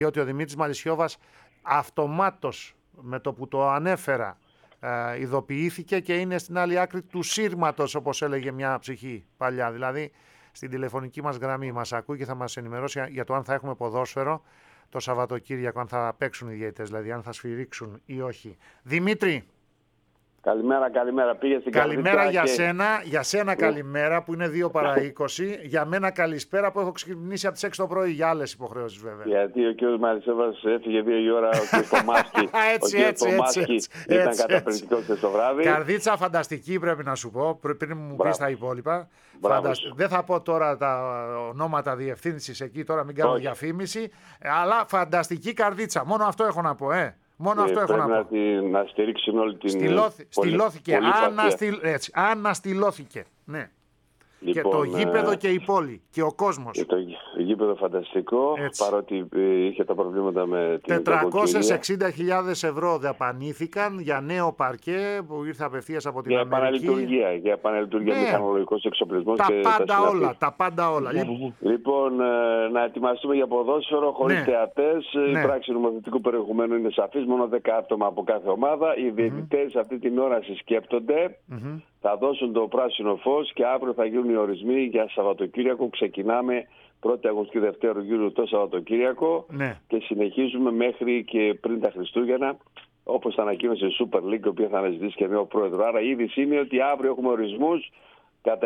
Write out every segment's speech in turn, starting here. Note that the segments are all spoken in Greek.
Ότι ο Δημήτρης Μαλισσιώβας αυτομάτως με το που το ανέφερα ειδοποιήθηκε και είναι στην άλλη άκρη του σύρματος, όπως έλεγε μια ψυχή παλιά. Δηλαδή στην τηλεφωνική μας γραμμή μας ακούει και θα μας ενημερώσει για το αν θα έχουμε ποδόσφαιρο το Σαββατοκύριακο, αν θα παίξουν οι διαιτητές, δηλαδή αν θα σφυρίξουν ή όχι. Δημήτρη. Καλημέρα. Πήγε στην καλημέρα για σένα καλημέρα που είναι 2 παρά 20. Για μένα καλησπέρα που έχω ξεκινήσει από τις 6 το πρωί για άλλες υποχρεώσεις βέβαια. Γιατί ο κ. Μαλισσιώβας έφυγε 2 η ώρα, ο κ. Κομμάσκι. έτσι. Ήταν καταπληκτικός στο βράδυ. Καρδίτσα φανταστική πρέπει να σου πω, πριν μου πεις τα υπόλοιπα. Δεν θα πω τώρα τα ονόματα διευθύνσης εκεί, τώρα μην κάνω διαφήμιση, αλλά φανταστική καρδίτσα. Μόνο αυτό έχω να πω, Μόνο αυτό έχω να πω. Να στηρίξουν όλη την... Στυλώθηκε. Αναστυλώθηκε. Ναι. Λοιπόν, και το γήπεδο και η πόλη και ο κόσμος. Και το γήπεδο φανταστικό, παρότι είχε τα προβλήματα με την 460.000 ευρώ δαπανήθηκαν για νέο παρκέ που ήρθε απευθείας από την Αμερική. Για επαναλειτουργία, μηχανολογικός εξοπλισμός και τα πάντα όλα. Λοιπόν, να ετοιμαστούμε για ποδόσφαιρο χωρίς θεατές. Η πράξη νομοθετικού περιεχομένου είναι σαφής, μόνο 10 άτομα από κάθε ομάδα. Οι διαιτητές αυτή την ώρα συσκέπτονται. Θα δώσουν το πράσινο φως και αύριο θα γίνουν οι ορισμοί για Σαββατοκύριακο. Ξεκινάμε 1η Αυγούστου και 2 Ιουλίου το Σαββατοκύριακο και συνεχίζουμε μέχρι και πριν τα Χριστούγεννα, όπως θα ανακοίνωσε η Super League, η οποία θα αναζητήσει και νέο πρόεδρο. Άρα η είδηση είναι ότι αύριο έχουμε ορισμούς. Κατά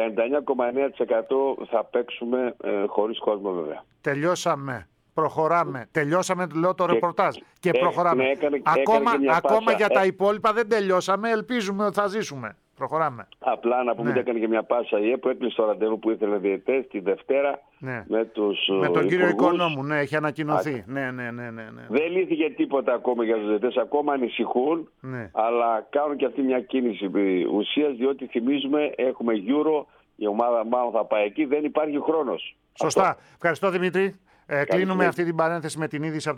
99,9% θα παίξουμε χωρίς κόσμο βέβαια. Τελειώσαμε. Προχωράμε. Τελειώσαμε, λέω το ρεπορτάζ. Και προχωράμε. Ακόμα για τα υπόλοιπα δεν τελειώσαμε. Ελπίζουμε ότι θα ζήσουμε. Προχωράμε. Απλά να πούμε ότι έκανε και μια πάσα η που έκλεισε το ραντεβού που ήθελε διαιτητές τη Δευτέρα με τον κύριο Οικονόμου. Ναι, έχει ανακοινωθεί. Ναι. Δεν λύθηκε τίποτα ακόμα για τους διαιτητές. Ακόμα ανησυχούν, αλλά κάνουν και αυτή μια κίνηση ουσίας, διότι θυμίζουμε έχουμε Euro, η ομάδα μάλλον θα πάει εκεί, δεν υπάρχει χρόνος. Σωστά. Ευχαριστώ Δημήτρη. Κλείνουμε αυτή την παρένθεση με την είδηση από